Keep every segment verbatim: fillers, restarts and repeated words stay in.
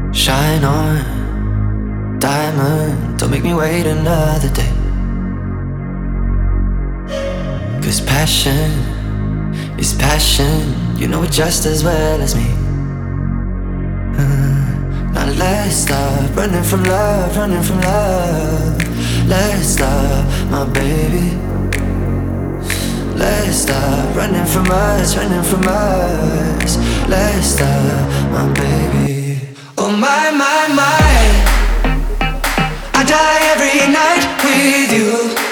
Shine on, diamond, don't make me wait another day. Cause passion is passion, you know it just as well as me. uh, Now let's stop running from love, running from love. Let's stop, my baby. Let's stop running from us, running from us. Let's stop, my baby. Oh my, my, my, I die every night with you.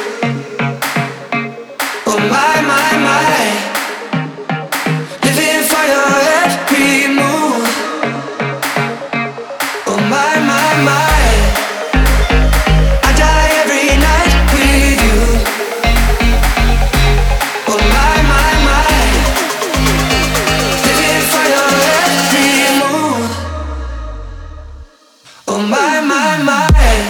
Oh my, my, my, living for your every move. Oh my, my, my, I die every night with you. Oh my, my, my, living for your every move. Oh my, my, my.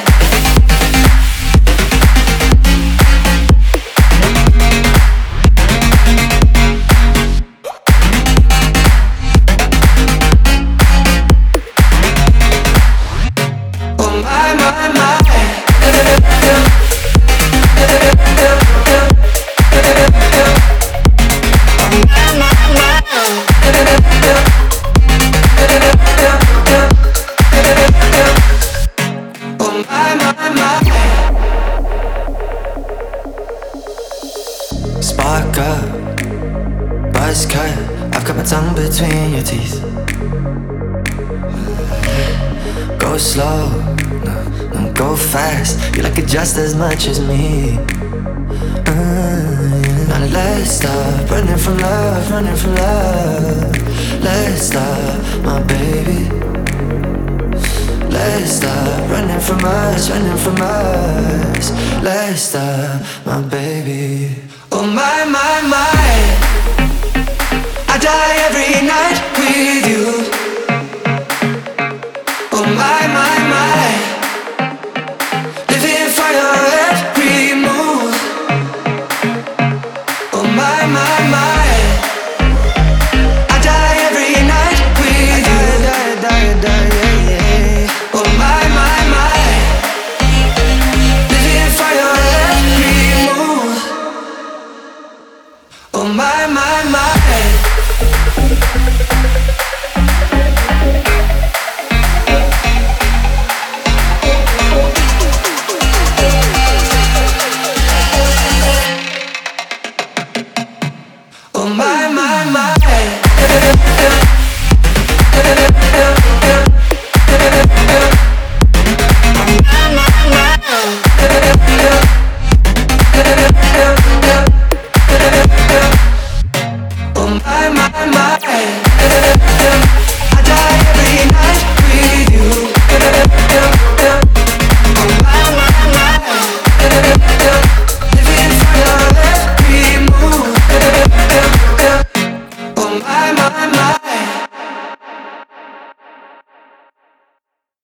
Spark up, buzz cut, I've got my tongue between your teeth. Go slow, no, no, go fast, you like it just as much as me. uh, yeah. Now let's stop running from love, running from love. Let's stop, my baby. Let's stop running from us, running from us. Let's stop, my baby. Oh my, my, my, I die every night with you.